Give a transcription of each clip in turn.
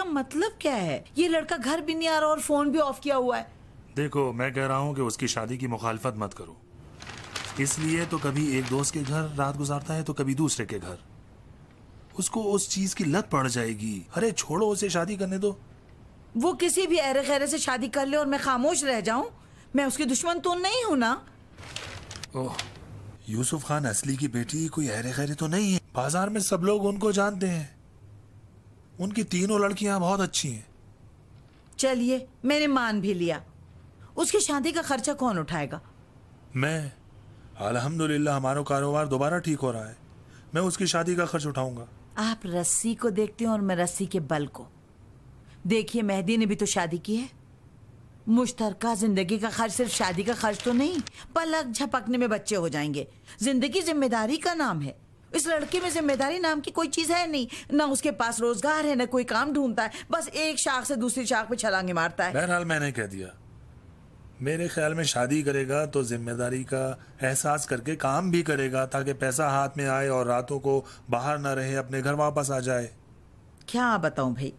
मतलब क्या है? ये लड़का घर भी नहीं आ रहा और फोन भी ऑफ किया हुआ है। देखो, मैं कह रहा हूँ कि उसकी शादी की मुखालफत मत करो। इसलिए तो कभी एक दोस्त के घर रात गुजारता है तो कभी दूसरे के घर। उसको उस चीज की लत पड़ जाएगी। अरे छोड़ो, उसे शादी करने दो। वो किसी भी ऐरे खैरे से शादी कर ले और मैं खामोश रह जाऊं? मैं उसकी दुश्मन तो नहीं हूं ना। ओह, यूसुफ खान असली की बेटी कोई ऐरे खैरे तो नहीं है। बाजार में सब लोग उनको जानते हैं। उनकी तीनों लड़कियां बहुत अच्छी हैं। चलिए, मैंने मान भी लिया। उसकी शादी का खर्चा कौन उठाएगा? मैं। अल्हम्दुलिल्लाह हमारा कारोबार दोबारा ठीक हो रहा है। मैं उसकी शादी का खर्च उठाऊंगा। आप रस्सी को देखते हैं और मैं रस्सी के बल को। देखिए, मेहदी ने भी तो शादी की है। मुश्तरका जिंदगी का खर्च सिर्फ शादी का खर्च तो नहीं, पलक झपकने में बच्चे हो जाएंगे। जिंदगी जिम्मेदारी का नाम है। इस लड़के में जिम्मेदारी नाम की कोई चीज है नहीं। ना उसके पास रोजगार है, ना कोई काम ढूंढता है। बस एक शाख से दूसरी शाख पे छलांगे मारता है। बहरहाल मैंने कह दिया। मेरे ख्याल में शादी करेगा तो जिम्मेदारी का एहसास करके काम भी करेगा, ताकि पैसा हाथ में आए और रातों को बाहर ना रहे, अपने घर वापस आ जाए। क्या बताऊं भाई।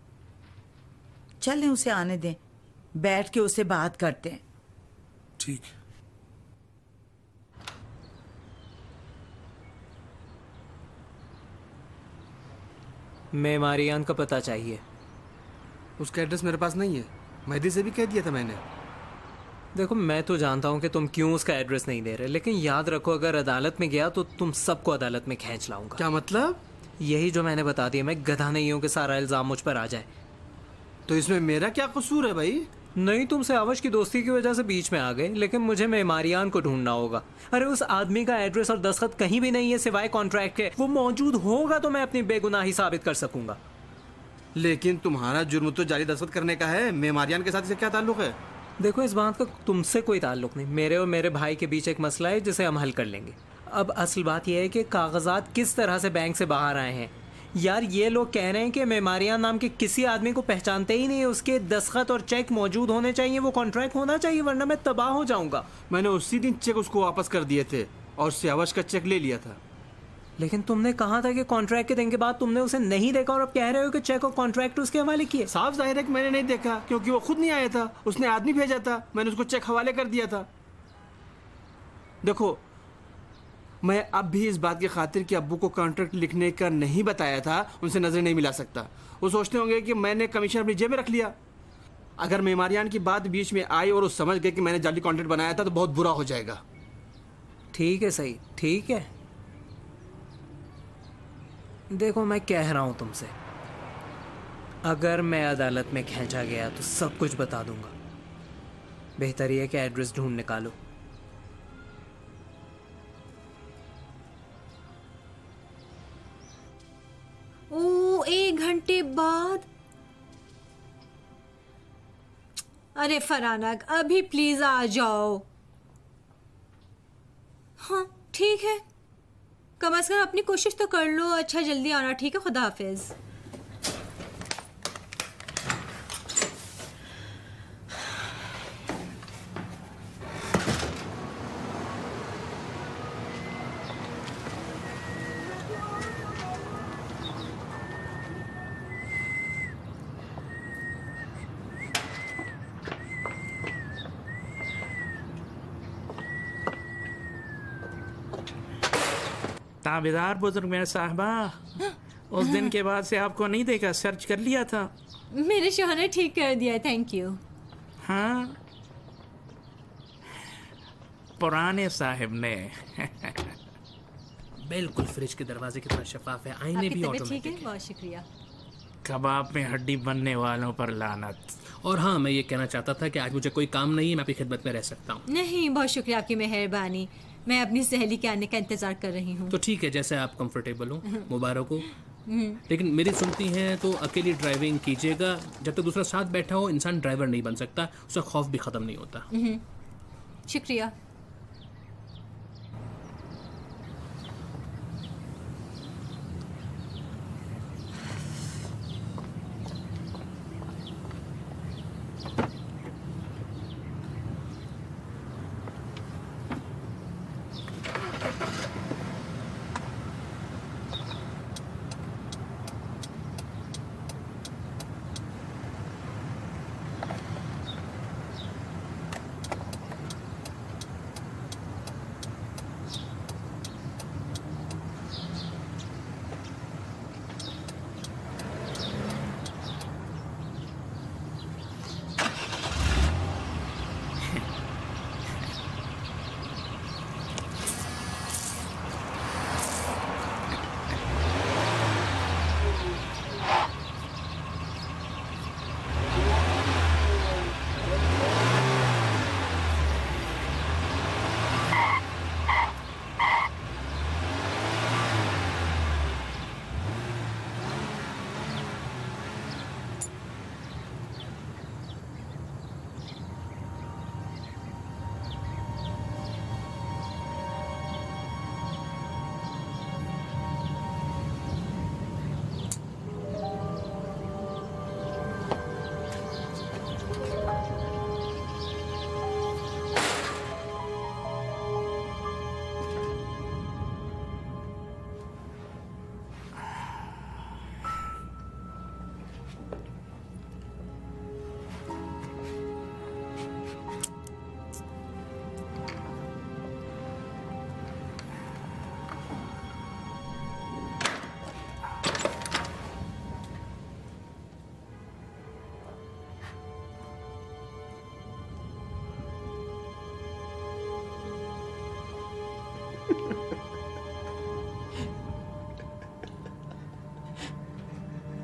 चलें, उसे आने दें, बैठ के उससे बात करते हैं। ठीक। मैं मारियान का पता चाहिए। उसका एड्रेस मेरे पास नहीं है। मेहदी से भी कह दिया था मैंने। देखो, मैं तो जानता हूँ कि तुम क्यों उसका एड्रेस नहीं दे रहे, लेकिन याद रखो, अगर अदालत में गया तो तुम सबको अदालत में खींच लाऊंगा। क्या मतलब? यही जो मैंने बता दिया। मैं गधा नहीं हूँ कि सारा इल्जाम मुझ पर आ जाए। तो इसमें मेरा क्या कसूर है भाई? नहीं, तुम सावश की दोस्ती की वजह से बीच में आ गए, लेकिन मुझे मेमारियान को ढूंढना होगा। अरे उस आदमी का एड्रेस और दस्तखत कहीं भी नहीं है सिवाय कॉन्ट्रैक्ट के। वो मौजूद होगा तो मैं अपनी बेगुनाही साबित कर सकूंगा। लेकिन तुम्हारा जुर्म तो जाली दस्तखत करने का है। मेमारियान के साथ इसे क्या ताल्लुक है? देखो, इस बात का तुमसे कोई ताल्लुक नहीं। मेरे और मेरे भाई के बीच एक मसला है जिसे हम हल कर लेंगे। अब असल बात यह है कि कागजात किस तरह से बैंक से बाहर आए हैं। यार, ये लोग कह रहे हैं कि मेमारियान नाम के किसी आदमी को पहचानते ही नहीं। उसके दस्तखत और चेक मौजूद होने चाहिए, वो कॉन्ट्रैक्ट होना चाहिए, वरना मैं तबाह हो जाऊंगा। मैंने उसी दिन चेक उसको वापस कर दिए थे और सियावश का चेक ले लिया था। लेकिन तुमने कहा था कि कॉन्ट्रैक्ट के दिन के बाद तुमने उसे नहीं देखा, और अब कह रहे हो कि चेक और कॉन्ट्रैक्ट उसके हवाले किए। साफ जाहिर है कि मैंने नहीं देखा, क्योंकि वो खुद नहीं आया था। उसने आदमी भेजा था, मैंने उसको चेक हवाले कर दिया था। देखो, मैं अब भी इस बात की खातिर कि अब्बू को कॉन्ट्रैक्ट लिखने का नहीं बताया था, उनसे नजर नहीं मिला सकता। वो सोचते होंगे कि मैंने कमीशन अपनी जेब में रख लिया। अगर मेमारियान की बात बीच में आई और वो समझ गए कि मैंने जाली कॉन्ट्रैक्ट बनाया था तो बहुत बुरा हो जाएगा। ठीक है, सही, ठीक है। देखो, मैं कह रहा हूं तुमसे, अगर मैं अदालत में खींचा गया तो सब कुछ बता दूंगा। बेहतर यह है कि एड्रेस ढूंढ निकालो। ओ, 1 घंटे बाद? अरे फराना, अभी प्लीज आ जाओ। हाँ ठीक है, कम से कम अपनी कोशिश तो कर लो। अच्छा, जल्दी आना, ठीक है? खुदा हाफिज। ताबेदार बुजुर्ग मेरे साहबा, उस दिन के बाद से आपको नहीं देखा, सर्च कर लिया था। मेरे शोहर ने ठीक कर दिया, थैंक यू। हाँ, पुराने साहिब ने। बिल्कुल फ्रिज के दरवाजे की तरह शफाफ है, आईने भी ऑटोमेटिक ठीक है, बहुत शुक्रिया। कबाब में हड्डी बनने वालों पर लानत। और हाँ, मैं ये कहना चाहता था कि आज मुझे कोई काम नहीं है, मैं आपकी खिदमत में रह सकता हूँ। नहीं, बहुत शुक्रिया, आपकी मेहरबानी। मैं अपनी सहेली के आने का इंतजार कर रही हूँ। तो ठीक है, जैसे आप कंफर्टेबल हो, मुबारक हो। लेकिन मेरी सुनती हैं तो अकेली ड्राइविंग कीजिएगा। जब तक दूसरा साथ बैठा हो, इंसान ड्राइवर नहीं बन सकता, उसका खौफ भी खत्म नहीं होता। शुक्रिया।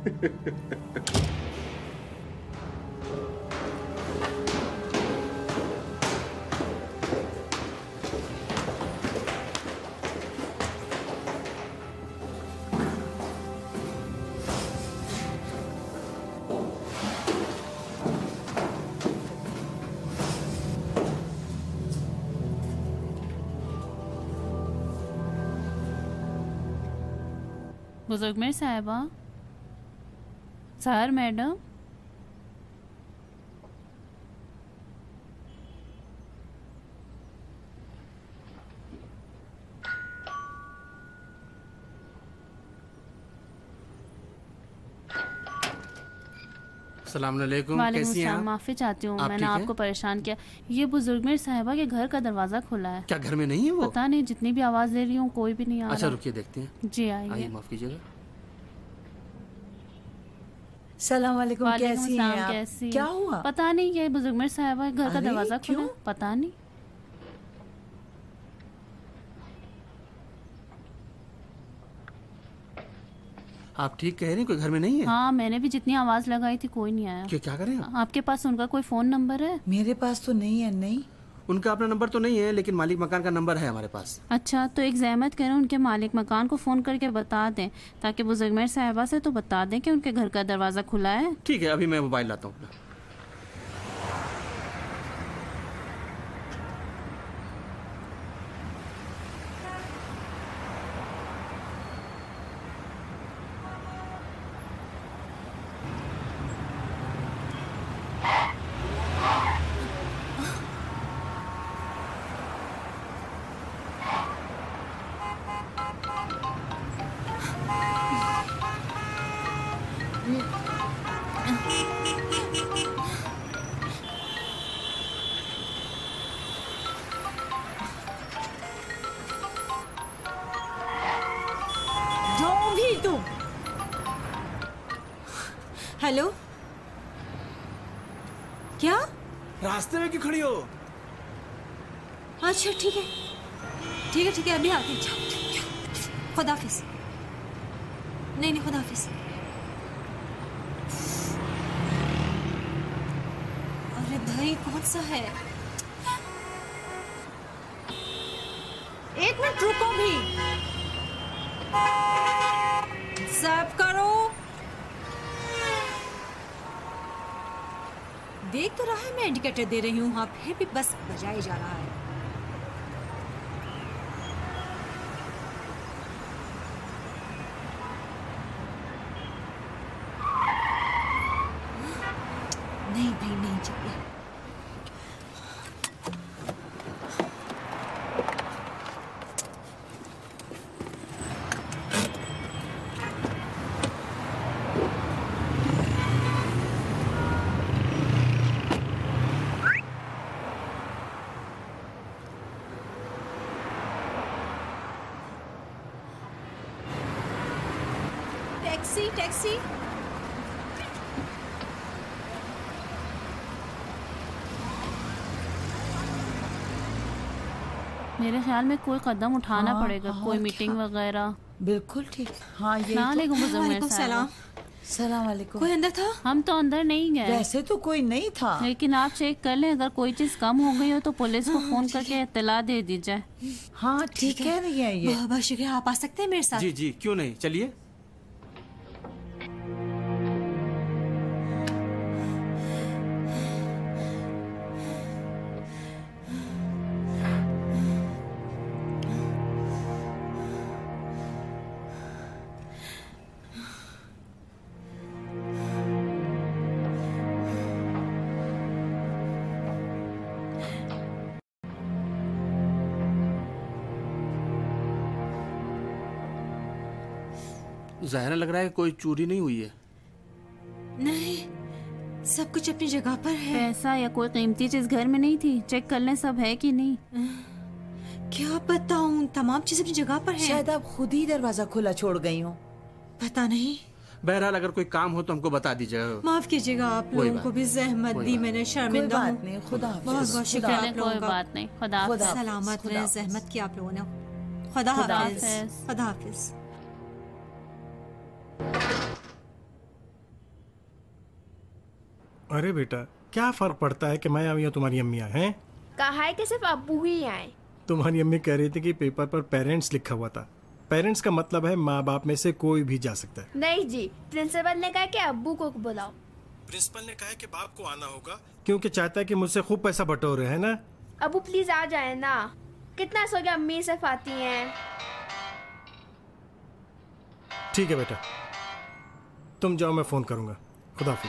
बुजुर्ग साहिबा, सर मैडम, अस्सलाम वालेकुम, वालेकुम कैसी हैं सलाम। आप? माफी चाहती हूँ, आप मैंने ठीक हैं? आपको परेशान किया। ये बुजुर्ग मेरे साहिबा के घर का दरवाजा खुला है। क्या घर में नहीं है वो? पता नहीं, जितनी भी आवाज दे रही हूँ कोई भी नहीं आ अच्छा रहा। रुकिए देखते हैं। जी आइए, आइए। माफ कीजिएगा। सलाम वालेकुम, वालेकुम कैसी हैं सलाम, आप? कैसी? क्या हुआ? पता नहीं, ये बुजुर्ग मेरे साहिबा के घर का अरे, दरवाजा खुला क्यों? है। पता नहीं। आप ठीक कह रहे हैं, कोई घर में नहीं है? हाँ, मैंने भी जितनी आवाज लगाई थी कोई नहीं आया। क्या करें आप? आपके पास उनका कोई फोन नंबर है? मेरे पास तो नहीं है। नहीं, उनका अपना नंबर तो नहीं है, लेकिन मालिक मकान का नंबर है हमारे पास। अच्छा, तो एक ज़हमत करें, उनके मालिक मकान को फ़ोन करके बता दें, ताकि बुजुर्ग मेरे साहिबा से तो बता दें कि उनके घर का दरवाज़ा खुला है। ठीक है, अभी मैं मोबाइल लाता हूँ अपना। जो भी तुम। हेलो, क्या? रास्ते में क्यों खड़ी हो? अच्छा ठीक है, ठीक है, ठीक है, अभी आते हैं। जाओ, खुदाफिज। नहीं नहीं, खुदाफिज। अरे भाई, कौन सा है? एक मिनट रुको भी। सब करो। देख तो रहा है मैं इंडिकेटर दे रही हूँ, हाँ, फिर भी बस बजाया जा रहा है। नहीं भाई, नहीं चाहिए। Taxi, taxi. मेरे ख्याल में कोई कदम उठाना हाँ, पड़ेगा, हाँ, कोई और मीटिंग क्या? वगैरह। बिल्कुल ठीक। हाँ, ये वालेकुम बुजुर्ग मेरे वालेकुम साहिबा। सलाम। सलाम वालेकुम। कोई अंदर था? हम तो अंदर नहीं गए, वैसे तो कोई नहीं था। लेकिन आप चेक कर लें, अगर कोई चीज़ कम हो गई हो तो पुलिस को फ़ोन करके इत्तला दे दी जाए। हाँ, ठीक कह रही है ये। बहुत बहुत शुक्रिया, आप आ सकते हैं मेरे साथ। जी जी, क्यों नहीं, चलिए। ज़ाहिर लग रहा है कोई चोरी नहीं हुई है। नहीं, सब कुछ अपनी जगह पर है। पैसा या कोई कीमती चीज़ घर में नहीं थी? चेक कर लें सब है कि नहीं। क्या बताऊं, तमाम चीजें अपनी जगह पर है। शायद आप खुद ही दरवाजा खुला छोड़ गई हो। पता नहीं। बहरहाल अगर कोई काम हो तो हमको बता दीजिएगा। माफ कीजिएगा, आप कोई लोगों बात को भी जहमत कोई दी, बात मैंने कोई शर्मिंदा हूँ। बात नहीं, खुदा हाफिज। बहुत बहुत शुक्रिया चलें, आप लोगों कोई का। बात नहीं। खुदा हाफिज। खुदा हाफिज, सलामत खुदा रहें, हाफिज। जहमत की आप लोगों ने। खुदा खुदा हाफिज। हाफिज। खुदा हाफिज। अरे बेटा, क्या फर्क पड़ता है कि मैं आऊँ या तुम्हारी अम्मी आए हैं? कहा है कि सिर्फ अब्बू ही आए। तुम्हारी अम्मी कह रही थी कि पेपर पर पेरेंट्स लिखा हुआ था। पेरेंट्स का मतलब है माँ बाप में से कोई भी जा सकता है। नहीं जी, प्रिंसिपल ने कहा कि अब्बू को बुलाओ। प्रिंसिपल ने कहा है कि बाप को आना होगा क्योंकि चाहता है कि मुझसे खूब पैसा बटोरे, है ना? अब्बू प्लीज आ जाए ना, कितना सो गया, अम्मी सिर्फ आती हैं। ठीक है बेटा, तुम जाओ, मैं फोन करूंगा। खुदा हाफिज।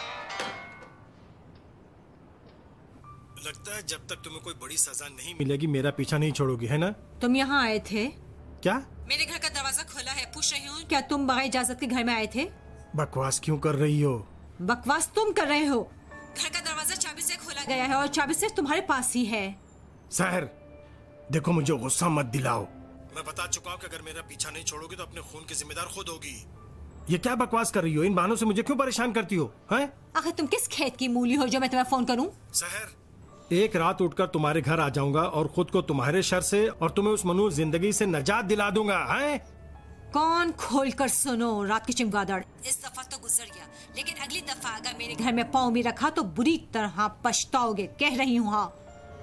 लगता है जब तक तुम्हें कोई बड़ी सजा नहीं मिलेगी मेरा पीछा नहीं छोड़ोगी, है ना? तुम यहाँ आए थे? क्या? मेरे घर का दरवाजा खुला है, पूछ रही हूँ क्या तुम बगैर इजाजत के घर में आए थे? बकवास क्यों कर रही हो? बकवास तुम कर रहे हो। घर का दरवाजा चाबी से खोला गया है और चाबी सिर्फ तुम्हारे पास ही है। सहर, देखो मुझे गुस्सा मत दिलाओ। मैं बता चुका हूँ कि अगर मेरा पीछा नहीं छोड़ोगी तो अपने खून की जिम्मेदार खुद होगी। ये क्या बकवास कर रही हो? इन बहानों से मुझे क्यों परेशान करती हो? हैं? आखिर तुम किस खेत की मूली हो जो मैं तुम्हें फोन करूं? सहर, एक रात उठकर तुम्हारे घर आ जाऊंगा और खुद को तुम्हारे शर से और तुम्हें उस मनहूस जिंदगी से नजात दिला दूंगा। हैं? कौन खोल कर सुनो रात की चमगादड़। इस दफा तो गुजर गया, लेकिन अगली दफा अगर मेरे घर में पाँव भी रखा तो बुरी तरह पछताओगे, कह रही हूँ। हाँ,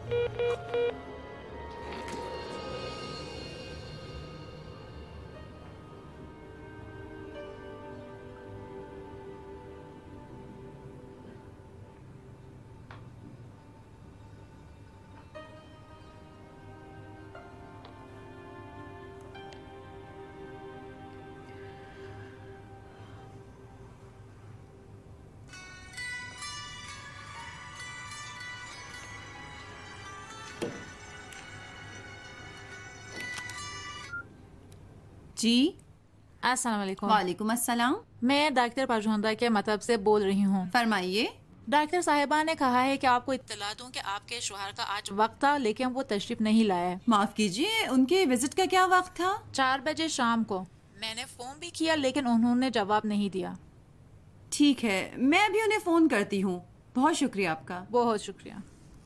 जी अस्सलाम वालेकुम। वालेकुम अस्सलाम। मैं डॉक्टर परजोंदा के मतलब से बोल रही हूँ। फरमाइए। डॉक्टर साहिबा ने कहा है कि आपको इत्तला दूं कि आपके शौहर का आज वक्त था लेकिन वो तशरीफ नहीं लाए। माफ कीजिए, उनके विजिट का क्या वक्त था? 4 बजे शाम को। मैंने फोन भी किया लेकिन उन्होंने जवाब नहीं दिया। ठीक है, मैं अभी उन्हें फोन करती हूँ। बहुत शुक्रिया आपका। बहुत शुक्रिया।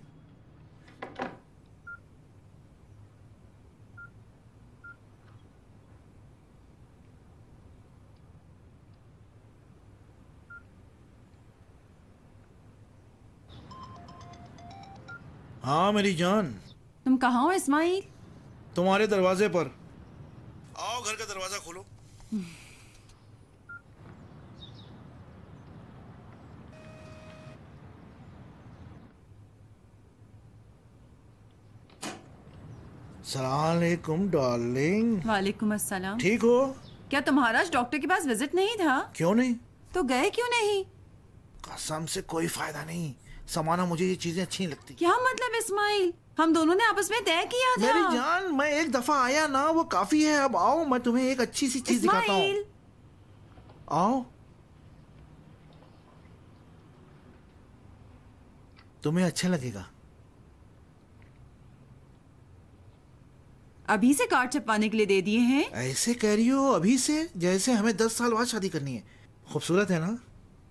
हाँ मेरी जान। तुम कहाँ हो इस्माइल? तुम्हारे दरवाजे पर। आओ, घर का दरवाजा खोलो। सलामुअलैकुम डार्लिंग। वालेकुम अस्सलाम। ठीक हो? क्या तुम्हारा आज डॉक्टर के पास विजिट नहीं था? क्यों नहीं? तो गए क्यों नहीं? कसम से कोई फायदा नहीं। समाना, मुझे ये चीजें अच्छी नहीं लगती। क्या मतलब इस्माइल? हम दोनों ने आपस में तय किया था। मेरी जान, मैं एक दफा आया ना, वो काफी है। अब आओ, मैं तुम्हें एक अच्छी सी चीज दिखाता हूँ। आओ, तुम्हें अच्छा लगेगा। अभी से कार्ड छपवाने के लिए दे दिए हैं? ऐसे कह रही हो अभी से, जैसे हमें 10 साल बाद शादी करनी है। खूबसूरत है ना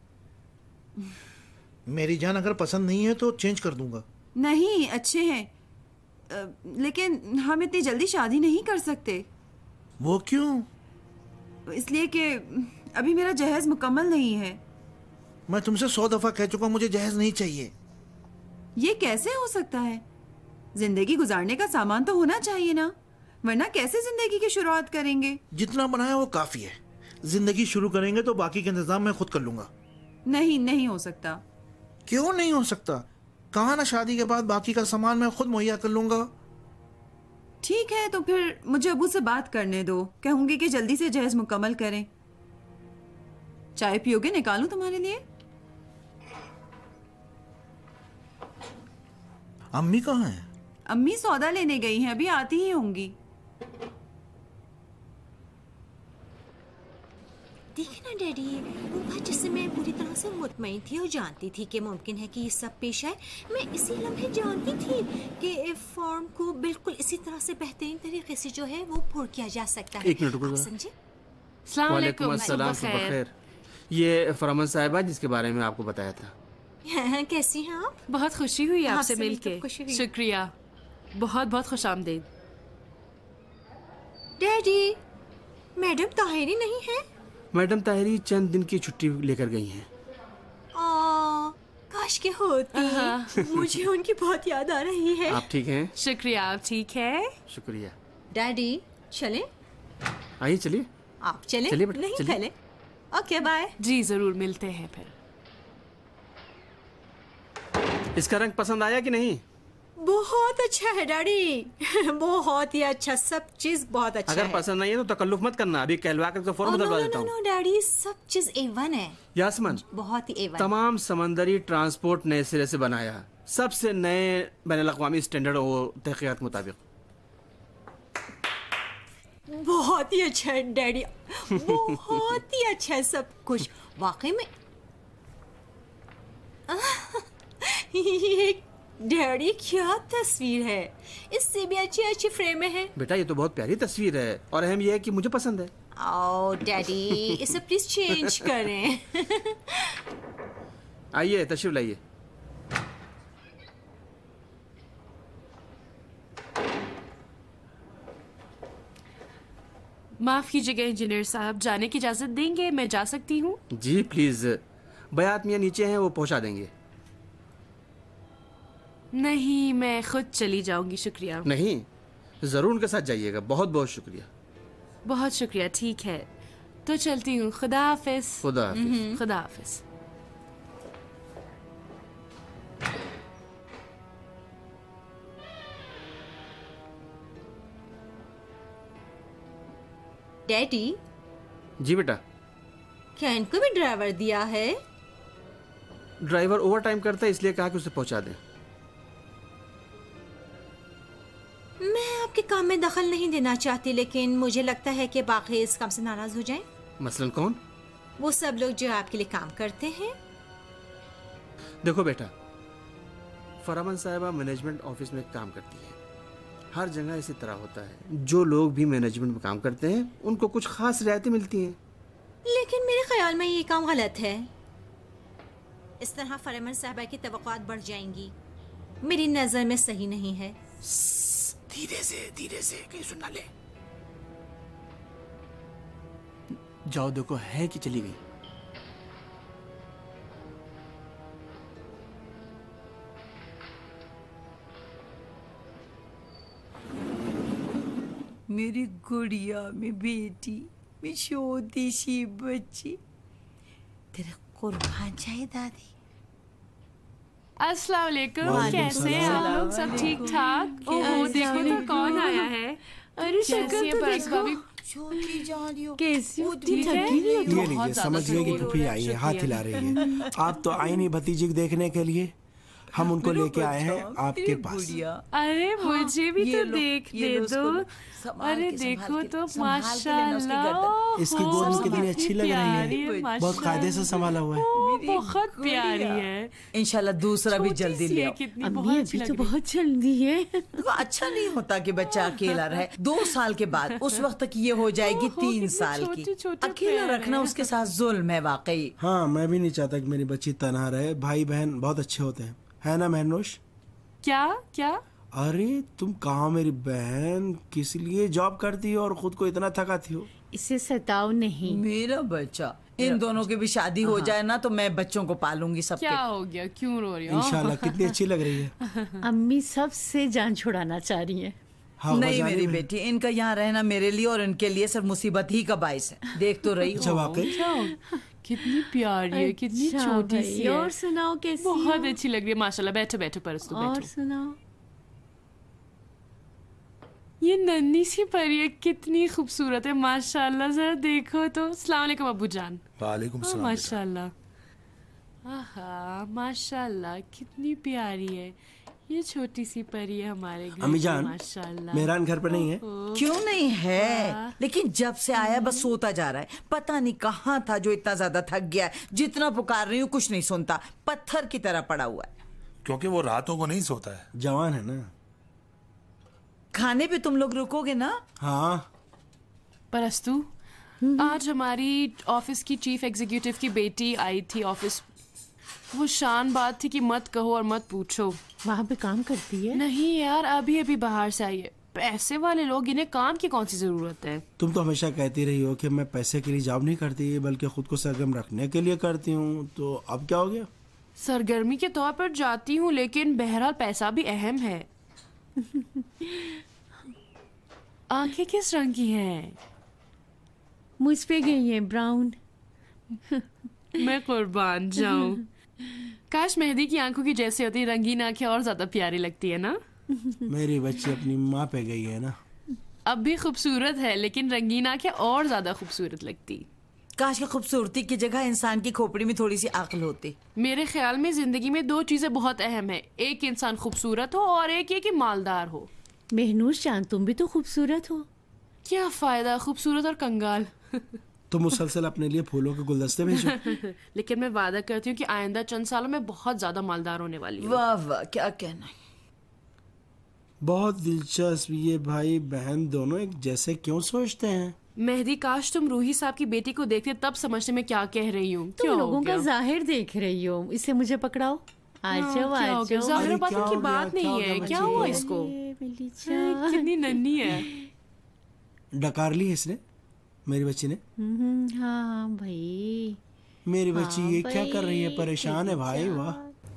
मेरी जान? अगर पसंद नहीं है तो चेंज कर दूंगा। नहीं, अच्छे हैं, लेकिन हम इतनी जल्दी शादी नहीं कर सकते। वो क्यों? इसलिए कि अभी मेरा जहेज मुकम्मल नहीं है। मैं तुमसे 100 दफा कह चुका, मुझे जहेज नहीं चाहिए। ये कैसे हो सकता है? जिंदगी गुजारने का सामान तो होना चाहिए ना, वरना कैसे जिंदगी की शुरुआत करेंगे? जितना बनाया वो काफी है। जिंदगी शुरू करेंगे तो बाकी का इंतजाम मैं खुद कर लूंगा। नहीं, नहीं हो सकता। क्यों नहीं हो सकता? कहा ना, शादी के बाद बाकी का सामान मैं खुद मुहैया कर लूंगा। ठीक है, तो फिर मुझे अबू से बात करने दो। कहूंगी कि जल्दी से जहेज मुकम्मल करें। चाय पियोगे? निकालूं तुम्हारे लिए? अम्मी कहाँ हैं? अम्मी सौदा लेने गई हैं, अभी आती ही होंगी। देखिए ना डैडी, वो बात जिससे मैं पूरी तरह से मुतमईन थी और जानती थी कि मुमकिन है कि ये सब पेश आए। मैं इसी लम्हे जानती थी कि फॉर्म को बिल्कुल इसी तरह से बेहतरीन तरीके से जो है वो पूरा किया जा सकता है। एक मिनट रुको। समझे? वालेकुम अस्सलाम, सुबह खैर। ये फरमान साहिबा जिसके बारे में आपको बताया था। कैसी हैं आप? बहुत खुशी हुई आपसे आपसे मिलके। खुशी हुई। शुक्रिया, बहुत बहुत खुशामदीद। डैडी, मैडम ताहिरी नहीं है? मैडम ताहिरी चंद दिन की छुट्टी लेकर गई हैं। काश के होती। मुझे उनकी बहुत याद आ रही है। आप ठीक हैं? शुक्रिया, आप ठीक है? शुक्रिया। डैडी चले? आइए चलिए। आप चले? चलिए बेटा, नहीं चलिए। पहले। Okay bye. जी जरूर, मिलते हैं फिर। इसका रंग पसंद आया कि नहीं? बहुत अच्छा है डैडी, बहुत ही अच्छा, सब चीज बहुत अच्छा अगर है। पसंद नहीं है तो तकल्लुफ मत करना, अभी कहलवा कर तो फौरन बदलवा देता हूँ। नो डैडी, सब चीज A1 है, यासमन, बहुत ही A1। तमाम समंदरी ट्रांसपोर्ट नए सिरे से बनाया, सबसे नए बैनुल-अक़वामी स्टैंडर्ड और तहक़ीक़ात के मुताबिक। बहुत ही अच्छा है डैडी, बहुत ही अच्छा है सब कुछ वाकई में। ये डैडी क्या तस्वीर है, इससे भी अच्छी अच्छी फ्रेमें हैं। बेटा ये तो बहुत प्यारी तस्वीर है और अहम यह है कि मुझे पसंद है। ओह डैडी, इसे प्लीज चेंज करें। आइए तशरीफ लाइए। माफ कीजिएगा इंजीनियर साहब, जाने की इजाजत देंगे? मैं जा सकती हूँ? जी प्लीज, बयात मियाँ नीचे हैं, वो पहुंचा देंगे। नहीं, मैं खुद चली जाऊंगी, शुक्रिया। नहीं, जरूर उनके साथ जाइएगा, बहुत बहुत शुक्रिया। बहुत शुक्रिया, ठीक है तो चलती हूँ। खुदा हाफिज। खुदा हाफिज। खुदा हाफिज। डैडी, जी बेटा। क्या इनको भी ड्राइवर दिया है? ड्राइवर ओवर टाइम करता है, इसलिए कहा कि उसे पहुंचा दें। मैं आपके काम में दखल नहीं देना चाहती, लेकिन मुझे लगता है कि बाकी इस काम से नाराज हो जाएं। मसलन कौन? वो सब लोग जो आपके लिए काम करते हैं। देखो बेटा, फरामन साहिबा मैनेजमेंट ऑफिस में काम करती है, हर जगह इसी तरह होता है। जो लोग भी मैनेजमेंट में काम करते हैं उनको कुछ खास रियायतें मिलती हैं। लेकिन मेरे ख्याल में ये काम गलत है। इस तरह फरामन साहिबा की तवक्कुआत बढ़ जाएंगी, मेरी नजर में सही नहीं है। धीरे से कहीं सुन ना ले। जाओ देखो है कि चली गई। मेरी गुड़िया में बेटी में छोटी सी बच्ची, तेरे कुर्बान जाए दादी। अस्सलाम वालेकुम, कैसे हैं आप लोग? सब ठीक ठाक? ओह देखो तो कौन आया है। अरे शक्ल तो देखो, छोटी जानियो कैसी हो? ठीक है? ये लीजिए, समझिए कि फूफी आई है, हाथ हिला रही है। आप तो आई नहीं भतीजी को देखने के लिए, हम उनको लेके आए हैं आपके पास। अरे मुझे भी तो देख दे दो। अरे देखो तो माशाल्लाह, इसकी गोद कितनी अच्छी लग रही है, बहुत कायदे से संभाला हुआ है। बहुत प्यारी है। इंशाल्लाह दूसरा भी जल्दी ले आओ। अम्मी अभी तो बहुत जल्दी है। अच्छा नहीं होता कि बच्चा अकेला रहे। 2 साल के बाद उस वक्त तक ये हो जाएगी 3 साल की। अकेला रखना उसके साथ जुल्म है वाकई। हाँ, मैं भी नहीं चाहता कि मेरी बच्ची तनहा रहे। भाई बहन बहुत अच्छे होते हैं, है ना महनोश? क्या क्या? अरे तुम कहाँ मेरी बहन, किस लिए जॉब करती हो और खुद को इतना थकाती हो? इसे सताओ नहीं। मेरा बच्चा, इन दोनों की भी शादी हो जाए ना तो मैं बच्चों को पालूंगी सबके। क्या हो गया, क्यों रो रही हो? इंशाल्लाह, कितनी अच्छी लग रही है। अम्मी सबसे जान छुड़ाना चाह रही है। हाँ, नहीं मेरी बेटी, इनका यहाँ रहना मेरे लिए और इनके लिए सिर्फ मुसीबत ही का बाइस है। देख तो रही हो कितनी प्यारी है, कितनी छोटी सी है। और सुनाओ कैसी? बहुत अच्छी लग रही है माशाल्लाह। बैठो बैठो परस्तु बैठो। और सुनाओ। ये नन्ही सी परी है, कितनी खूबसूरत है माशाल्लाह। जरा देखो तो। अस्सलाम वालेकुम अब्बू जान। वालेकुम सलाम। माशाल्लाह, आहा माशाल्लाह, कितनी प्यारी है। ये छोटी सी परी है हमारे घर। अम्मी जान, माशाल्लाह। मेहरान घर पे नहीं है? क्यों नहीं है, लेकिन जब से आया बस सोता जा रहा है। पता नहीं कहाँ था जो इतना ज्यादा थक गया है। जितना पुकार रही हूँ कुछ नहीं सुनता, पत्थर की तरह पड़ा हुआ है। क्योंकि वो रातों को नहीं सोता है। जवान है ना। खाने पे तुम लोग रुकोगे ना? हाँ। परस्तु, आज हमारी ऑफिस की चीफ एग्जीक्यूटिव की बेटी आई थी ऑफिस। वो शान बात थी कि मत कहो और मत पूछो। वहाँ पे काम करती है? नहीं यार, अभी अभी बाहर से आई है। पैसे वाले लोग, इन्हें काम की कौन सी जरूरत है? तुम तो हमेशा कहती रही हो कि मैं पैसे के लिए जॉब नहीं करती बल्कि खुद को सरगर्म रखने के लिए करती हूँ, तो अब क्या हो गया? सरगर्मी के तौर पर जाती हूँ, लेकिन बहरहाल पैसा भी अहम है। आंखें किस रंग की हैं? मुझ पे गई है ब्राउन। मैं कुर्बान जाऊं। काश मेहदी की आंखों की जैसे होती, रंगीन आंखें और ज्यादा प्यारी लगती है ना। मेरी बच्ची अपनी माँ पे गई है ना। अब भी खूबसूरत है, लेकिन रंगीन आंखें और ज्यादा खूबसूरत लगती। काश की खूबसूरती की जगह इंसान की खोपड़ी में थोड़ी सी अक्ल होती। मेरे ख्याल में जिंदगी में दो चीजें बहुत अहम है, एक इंसान खूबसूरत हो और एक ये कि मालदार हो। मेहनूस जान, तुम भी तो खूबसूरत हो। क्या फायदा खूबसूरत और कंगाल। तो मुसलसल अपने लिए फूलों के गुलदस्ते भेजो। लेकिन मैं वादा करती हूँ कि आइंदा चंद सालों में बहुत ज्यादा मालदार होने वाली हूँ। वाह वाह, क्या कहना। बहुत दिलचस्प। ये भाई बहन दोनों एक जैसे क्यों सोचते हैं? मेहदी, काश तुम रूही साहब की बेटी को देखते, तब समझते मैं क्या कह रही हूँ। तुम लोगों का जाहिर देख रही हो, इससे मुझे पकड़ाओ। आ जाओ आ जाओ। जाहिर बात की बात नहीं है। क्या हुआ इसको? कितनी नन्ही है। डकार ली इसने, मेरी बच्ची ने। हाँ भाई, मेरी बच्ची ये क्या कर रही है? परेशान है भाई। वाह।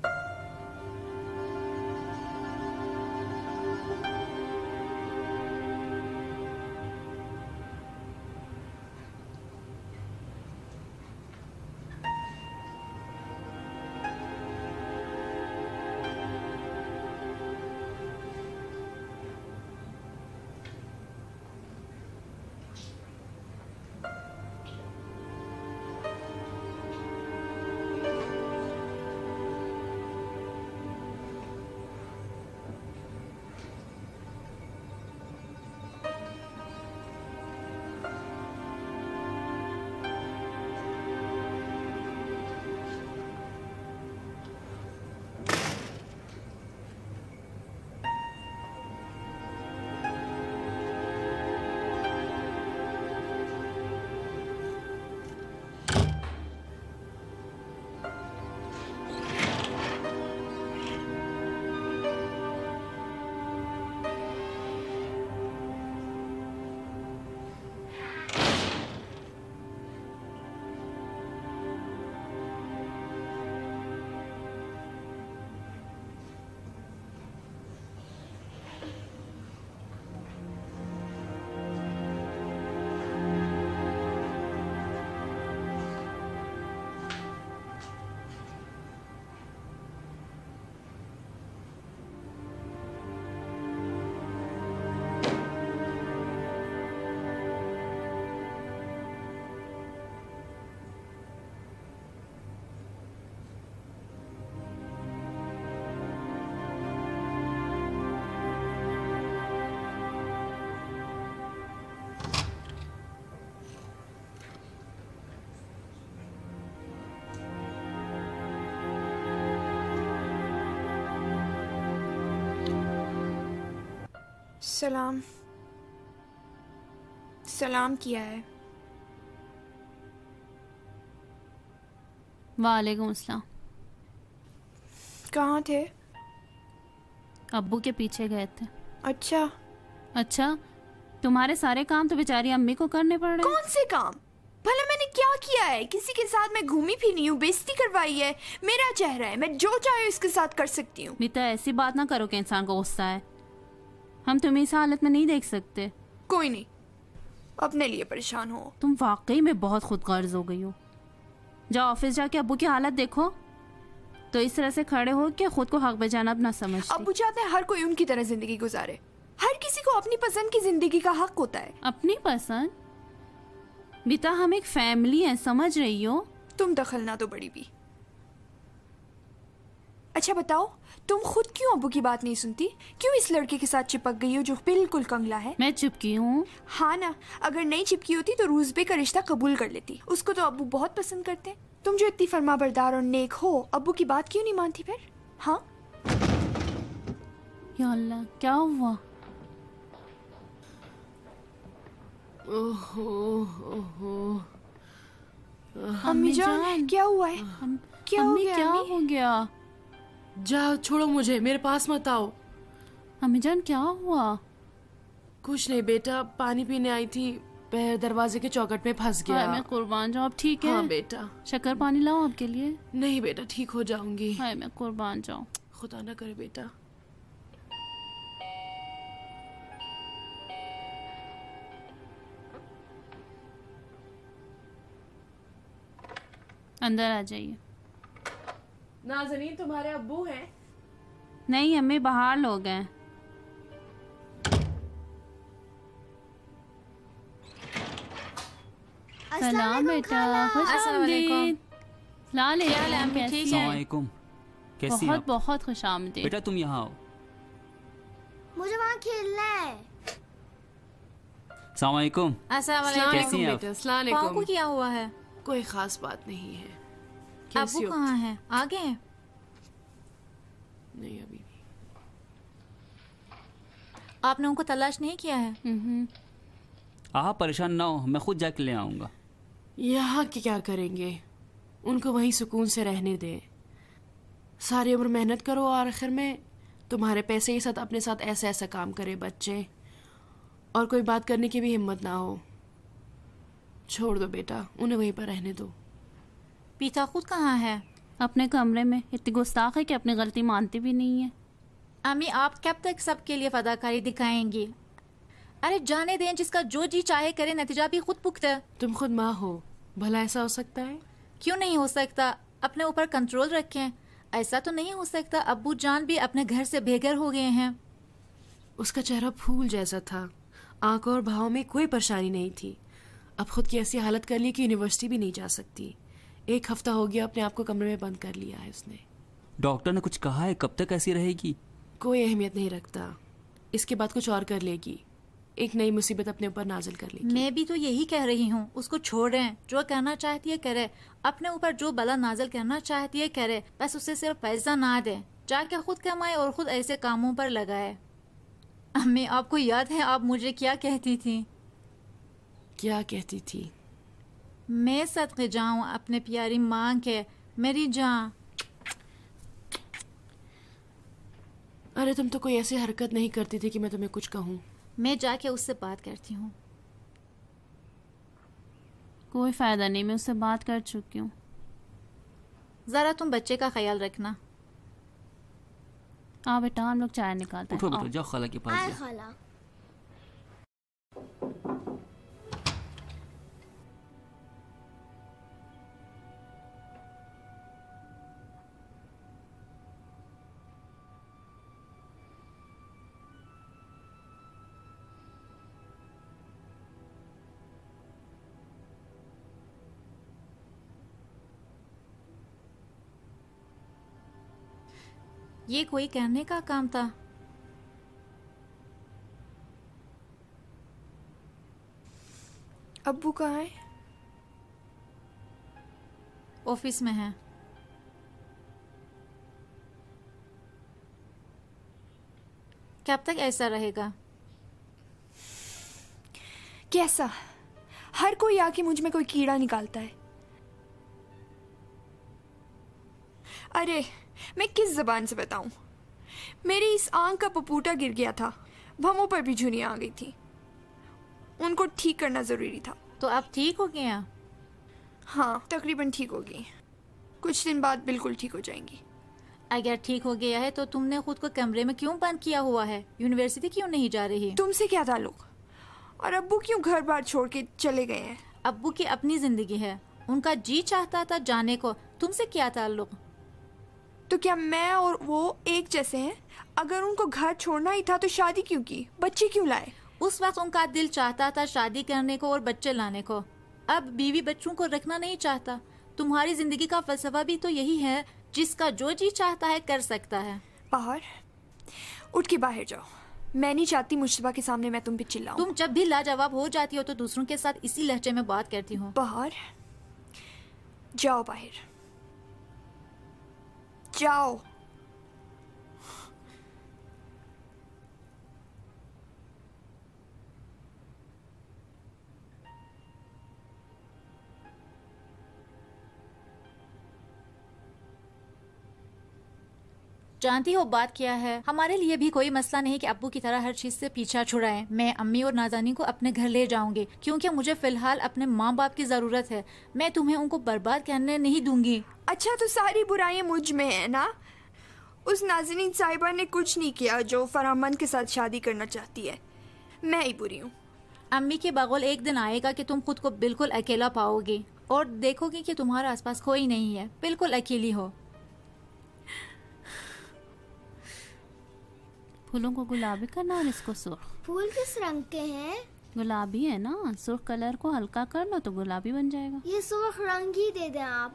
सलाम सलाम किया है। वालेकुम अस्सलाम। कहाँ थे? अब्बू के पीछे गए थे। अच्छा अच्छा, तुम्हारे सारे काम तो बेचारी अम्मी को करने पड़ रहे। कौन से काम? भला मैंने क्या किया है? किसी के साथ मैं घूमी फिरी हूँ, बेइज्जती करवाई है। मेरा चेहरा है, मैं जो चाहे उसके साथ कर सकती हूँ। मीता, ऐसी बात ना करो कि इंसान को गुस्सा है। हम तुम्हें इस हालत में नहीं देख सकते। कोई नहीं, अपने लिए परेशान हो। तुम वाकई में बहुत खुदगर्ज हो गई हो। जाओ ऑफिस जाके अब्बू की हालत देखो। तो इस तरह से खड़े हो कि खुद को हक बेजानब ना समझते। अब्बू चाहते हैं हर कोई उनकी तरह जिंदगी गुजारे। हर किसी को अपनी पसंद की जिंदगी का हक होता है। अपनी पसंद? बीता, हम एक फैमिली है, समझ रही हो? तुम दखल ना तो बड़ी भी। अच्छा बताओ, तुम खुद क्यों अब्बू की बात नहीं सुनती? क्यों इस लड़के के साथ चिपक गई हो जो बिल्कुल कंगला है? मैं चिपकी हूँ? हाँ ना, अगर नहीं चिपकी होती तो रूजबे का रिश्ता कबूल कर लेती। उसको तो अब्बू बहुत पसंद करते हैं। तुम जो इतनी फरमाबरदार और नेक हो, अब्बू की बात क्यों नहीं मानती फिर? हाँ, या अल्लाह, क्या हुआ? अम्मी जान, क्या हुआ है? क्या हो गया? क्या हो गया? जाओ, छोड़ो मुझे, मेरे पास मत आओ। अम्मी जान, क्या हुआ? कुछ नहीं बेटा, पानी पीने आई थी, पैर दरवाजे के चौखट पे फंस गया। हाय मैं कुर्बान जाऊँ। अब ठीक है? हाँ बेटा। शक्कर पानी लाऊं आपके लिए? नहीं बेटा, ठीक हो जाऊंगी। हाय मैं कुर्बान जाऊँ। खुदा ना करे बेटा। अंदर आ जाइए। नाज़नीन, तुम्हारे अब्बू हैं? नहीं अम्मी, बाहर लोग हैं। सलाम बेटा, खुश आमदीद। अस्सलामुअलैकुम। कैसी हैं बहुत आप? बहुत खुश आमदीद। बेटा तुम यहाँ आओ। मुझे वहाँ खेलना है। अस्सलामुअलैकुम। कैसी हैं आप? पाँव को क्या हुआ है? कोई खास बात नहीं है। अब्बू कहाँ है? आ गए? नहीं अभी नहीं। आपने उनको तलाश नहीं किया है? आप परेशान ना हो, मैं खुद जाके ले आऊँगा। यहाँ के क्या करेंगे? उनको वहीं सुकून से रहने दे। सारी उम्र मेहनत करो और आखिर में तुम्हारे पैसे के साथ अपने साथ ऐसा ऐसा काम करे बच्चे, और कोई बात करने की भी हिम्मत ना हो। छोड़ दो बेटा, उन्हें वहीं पर रहने दो। पीता खुद कहाँ है? अपने कमरे में। इतनी गुस्ताख है कि अपनी गलती मानती भी नहीं है। अम्मी आप कब तक सबके लिए फदाकारी दिखाएंगी? अरे जाने दें, जिसका जो जी चाहे करे, नतीजा भी खुद भुगते। तुम खुद माँ हो, भला ऐसा हो सकता है? क्यों नहीं हो सकता? अपने ऊपर कंट्रोल रखें। ऐसा तो नहीं हो सकता अब्बू जान भी अपने घर से बेघर हो गए हैं। उसका चेहरा फूल जैसा था, आंखों और भावों में कोई परेशानी नहीं थी। अब खुद की ऐसी हालत कर ली कि यूनिवर्सिटी भी नहीं जा सकती। 1 हफ्ता हो गया अपने आप को कमरे में बंद कर लिया है उसने। डॉक्टर ने कुछ कहा है कब तक ऐसी रहेगी? कोई अहमियत नहीं रखता, इसके बाद कुछ और कर लेगी। एक नई मुसीबत अपने ऊपर नाजिल कर लेगी। मैं भी तो यही कह रही हूँ, उसको छोड़ें। जो करना चाहती है करे, अपने ऊपर जो बला नाजिल करना चाहती है करे, बस उसे सिर्फ पैसा ना दे, जाके खुद कमाए और खुद ऐसे कामों पर लगाए। अम्मी आपको याद है आप मुझे क्या कहती थी? क्या कहती थी? मैं सदके जाऊं अपने प्यारी माँ के, मेरी जान। अरे तुम तो कोई ऐसी हरकत नहीं करती थी कि मैं तुम्हें कुछ कहूँ। मैं जाके उससे बात करती हूँ। कोई फायदा नहीं, मैं उससे बात कर चुकी हूँ। जरा तुम बच्चे का ख्याल रखना। हाँ बेटा, हम लोग चाय निकालते हैं। उठो बेटा, जाओ खाला के पास जाओ। खाला। ये कोई कहने का काम था? अब्बू कहाँ है? ऑफिस में है। कब तक ऐसा रहेगा? कैसा? हर कोई आके मुझ में कोई कीड़ा निकालता है। अरे मैं किस जबान से बताऊं? मेरी इस आंख का पपूटा गिर गया था, भमों पर भी झुर्रियां आ गई थी। उनको ठीक करना जरूरी था। तो अब ठीक हो गया? हाँ, तकरीबन ठीक हो गई। कुछ दिन बाद बिल्कुल ठीक हो जाएंगी। अगर ठीक हो गया है तो तुमने खुद को कमरे में क्यों बंद किया हुआ है? यूनिवर्सिटी क्यों नहीं जा रही? तुमसे क्या ताल्लुक? और अब्बू क्यों घर बार छोड़ के चले गए हैं? अब्बू की अपनी जिंदगी है, उनका जी चाहता था जाने को, तुमसे क्या ताल्लुक? तो क्या मैं और वो एक जैसे हैं? अगर उनको घर छोड़ना ही था तो शादी क्यों की? बच्चे क्यों लाए? उस वक्त उनका दिल चाहता था शादी करने को और बच्चे लाने को। अब बीवी बच्चों को रखना नहीं चाहता। तुम्हारी जिंदगी का फलसफा भी तो यही है, जिसका जो जी चाहता है कर सकता है। बाहर उठ के बाहर जाओ। मैं नहीं चाहती मुश्तबा के सामने मैं तुम पे चिल्लाऊं। तुम जब भी लाजवाब हो जाती हो तो दूसरों के साथ इसी लहजे में बात करती हो। बाहर जाओ, बाहर जाओ। जानती हो बात क्या है, हमारे लिए भी कोई मसला नहीं कि अब्बू की तरह हर चीज से पीछा छुड़ाएं। मैं अम्मी और नाज़ानी को अपने घर ले जाऊंगी क्योंकि मुझे फिलहाल अपने माँ बाप की जरूरत है। मैं तुम्हें उनको बर्बाद करने नहीं दूंगी। अच्छा, तो सारी बुराइयां मुझ में है ना? उस नाज़नीन साहिबा ने कुछ नहीं किया जो फरामन के साथ शादी करना चाहती है। मैं ही बुरी हूँ। अम्मी के बगौल एक दिन आएगा कि तुम खुद को बिल्कुल अकेला पाओगी और देखोगी कि तुम्हारे आसपास कोई नहीं है, बिल्कुल अकेली हो। फूलों को गुलाबी करना और इसको सुर्ख। फूल किस रंग के हैं? गुलाबी है ना, सुर्ख कलर को हल्का कर लो तो गुलाबी बन जाएगा। ये सुर्ख रंग ही दे दें आप।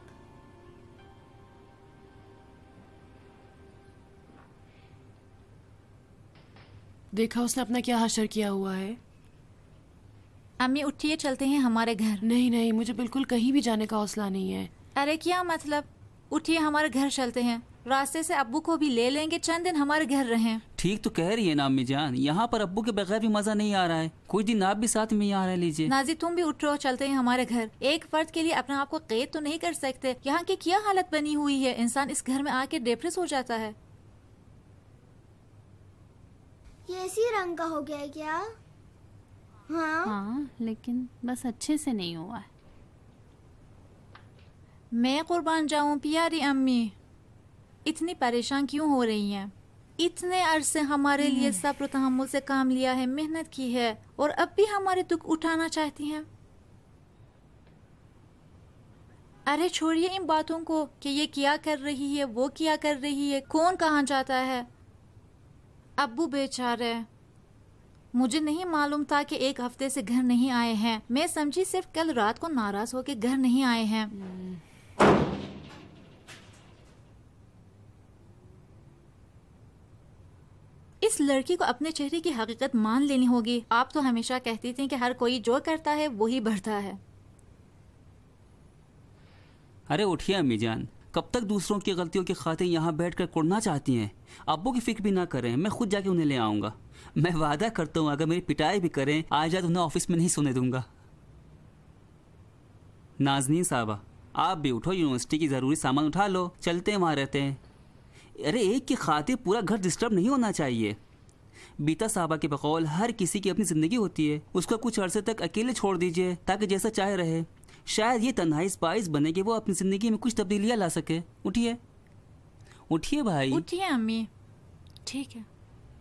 देखा उसने अपना क्या हशर किया हुआ है। अम्मी उठिए, चलते हैं हमारे घर। नहीं नहीं, मुझे बिल्कुल कहीं भी जाने का हौसला नहीं है। अरे क्या मतलब, उठिए हमारे घर चलते हैं। रास्ते से अब्बू को भी ले लेंगे, चंद दिन हमारे घर रहें। ठीक तो कह रही है ना अम्मी जान, यहाँ पर अब्बू के बगैर भी मजा नहीं आ रहा है। कुछ दिन आप भी साथ में यहाँ रह लीजिए। नाजी तुम भी उठ रहो, चलते हैं हमारे घर। एक फर्द के लिए अपने आप को कैद तो नहीं कर सकते। यहाँ की क्या हालत बनी हुई है, इंसान इस घर में आके डिप्रेस हो जाता है। ये इसी रंग का हो गया है क्या? हाँ, लेकिन बस अच्छे से नहीं हुआ है। मैं कुर्बान जाऊं प्यारी अम्मी, इतनी परेशान क्यों हो रही हैं? इतने अरसे हमारे लिए सब्र तहम्मुल से काम लिया है, मेहनत की है और अब भी हमारे दुख उठाना चाहती हैं। अरे छोड़िए इन बातों को कि ये क्या कर रही है, वो क्या कर रही है, कौन कहाँ जाता है। अब्बू बेचारे, मुझे नहीं मालूम था कि एक हफ्ते से घर नहीं आए हैं। मैं समझी सिर्फ कल रात को नाराज होकर घर नहीं आए हैं। इस लड़की को अपने चेहरे की हकीकत मान लेनी होगी। आप तो हमेशा कहती थी कि हर कोई जो करता है वही बढ़ता है। अरे उठिए अम्मी जान, कब तक दूसरों की गलतियों की खातिर यहाँ बैठकर कुड़ना चाहती हैं? अब्बू की फिक्र भी ना करें, मैं खुद जाके उन्हें ले आऊँगा। मैं वादा करता हूँ अगर मेरी पिटाई भी करें, आज रात उन्हें ऑफिस में नहीं सोने दूंगा। नाज़नीन साहबा, आप भी उठो, यूनिवर्सिटी की ज़रूरी सामान उठा लो, चलते हैं वहाँ रहते हैं। अरे एक की खातिर पूरा घर डिस्टर्ब नहीं होना चाहिए। बीता साहबा के बकौल हर किसी की अपनी ज़िंदगी होती है, उसको कुछ अरसे तक अकेले छोड़ दीजिए ताकि जैसा चाहे रहे। शायद ये तन्हाई बाइस बने कि वो अपनी ज़िंदगी में कुछ तब्दीलियाँ ला सके। उठिए उठिए भाई। उठिए अम्मी। ठीक है।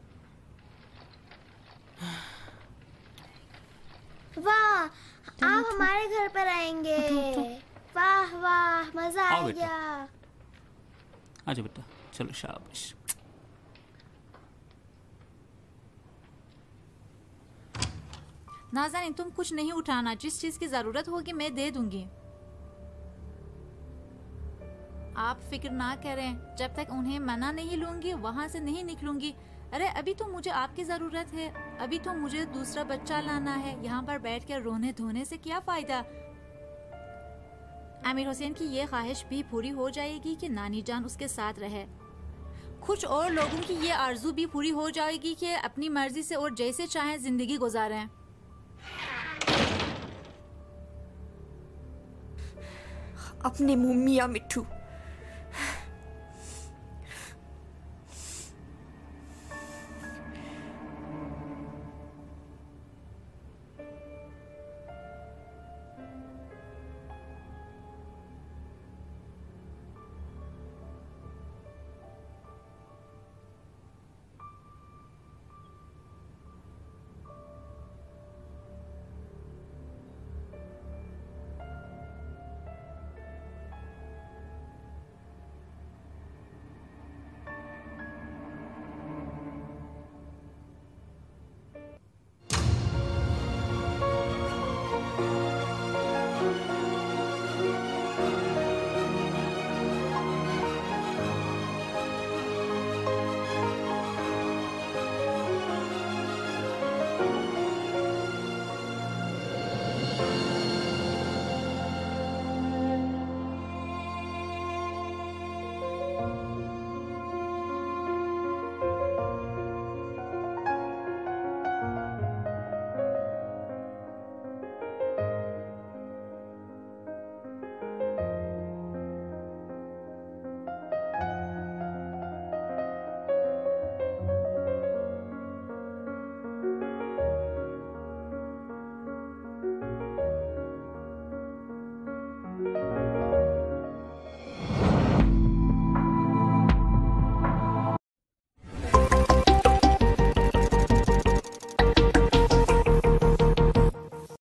वाह, आप हमारे घर पर आएंगे। वाह वाह, मजा आ गया। आजा बेटा, चलो शाबाश। नाज़नीन तुम कुछ नहीं उठाना, जिस चीज की जरूरत होगी मैं दे दूंगी। आप फिक्र ना करें, जब तक उन्हें मना नहीं लूंगी वहां से नहीं निकलूंगी। अरे अभी तो मुझे आपकी जरूरत है, अभी तो मुझे दूसरा बच्चा लाना है। यहाँ पर बैठकर रोने धोने से क्या फायदा। आमिर हुसैन की ये ख्वाहिश भी पूरी हो जाएगी कि नानी जान उसके साथ रहे। कुछ और लोगों की ये आरजू भी पूरी हो जाएगी कि अपनी मर्जी से और जैसे चाहें जिंदगी गुजारें। अपने मुंह मियां मिट्ठू।